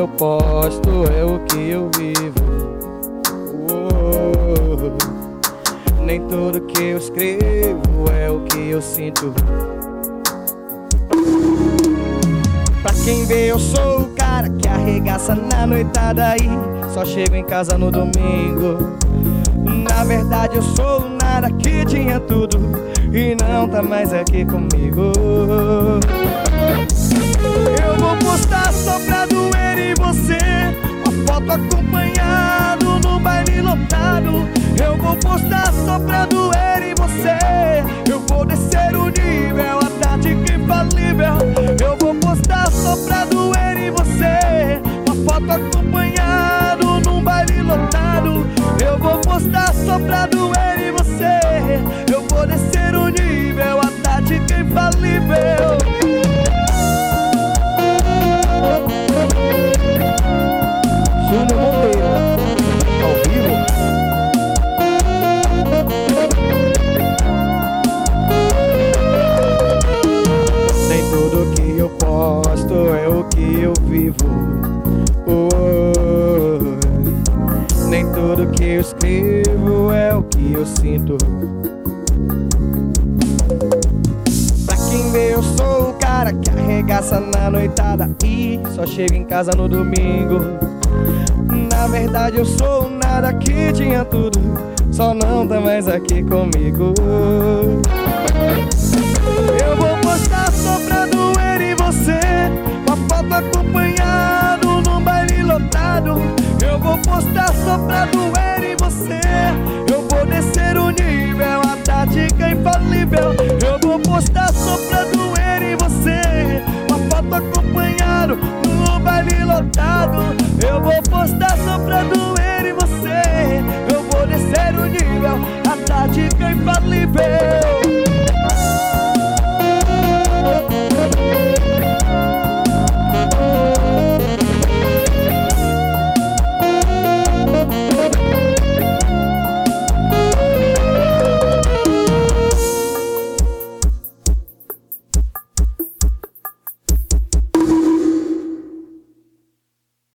eu posto é o que eu vivo. Nem tudo que eu escrevo é o que eu sinto. Pra quem vê eu sou o cara que arregaça na noitada e só chego em casa no domingo. Na verdade eu sou o nada que tinha tudo e não tá mais aqui comigo. Eu vou postar só pra doer em você, uma foto acompanhado no baile lotado. Eu vou postar só pra doer em você, eu vou descer o nível, a tática infalível. Eu vou postar só pra doer em você, uma foto acompanhado num baile lotado. Eu vou postar só pra doer em você, eu vou descer o nível, a tática infalível. Júnior Monteiro, ao vivo. Nem tudo que eu posto é o que eu vivo. Nem tudo que eu escrevo é o que eu sinto. Pra quem vê eu sou o cara que arregaça na noitada e só chega em casa no domingo. Na verdade eu sou o nada que tinha tudo, só não tá mais aqui comigo. Eu vou postar só pra doer em você, uma foto acompanhado num baile lotado. Eu vou postar só pra doer em você, eu vou descer o nível, a tática infalível. Eu vou postar só pra doer em você, uma foto acompanhado no baile lotado. Eu vou postar só pra doer em você, eu vou descer o nível, a tática infalível.